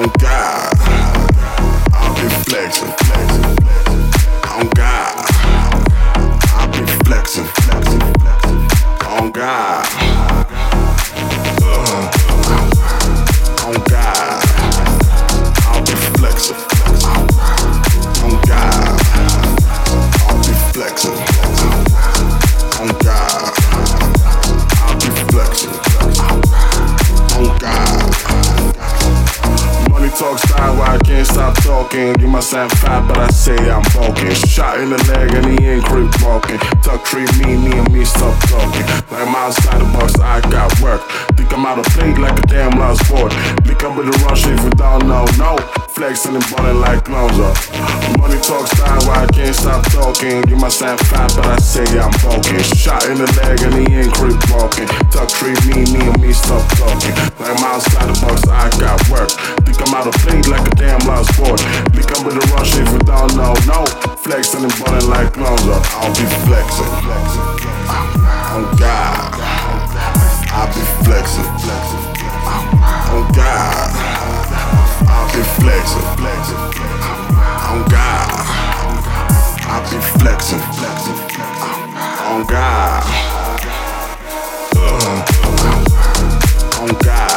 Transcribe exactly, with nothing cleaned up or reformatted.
On God, I'll be flexing. On God, I'll be flexing. On God, uh, on God, I'll be flexing. On God, I'll be flexing. On God, I'll be flexing. On God. Money talk style, why I can't stop talking. Give my son five, but I say I'm bulking. Shot in the leg and he ain't creep walking. Tuck treat me, me and me stop talking. Like I'm outside the box, I got work. Think I'm out of plate like a damn lost boy. Pick up with the rush if you don't know, no. Flexing and ballin' like Lonzo. Money talk style, why I can't stop talking. Give my son five, but I say I'm bulking. Shot in the leg and he ain't creep walking. Tuck treat me, me and me stop talking. Like I'm outside the box, I got work. Think I'm out of plate like a damn lost boy. Pick up with the rush if you don't know, no. Flexing and ballin' like Lonzo. I'll be flexing. On God, I'll be flexing. On God, I'll be flexing. On God, I'll be flexing. On God, uh, on God.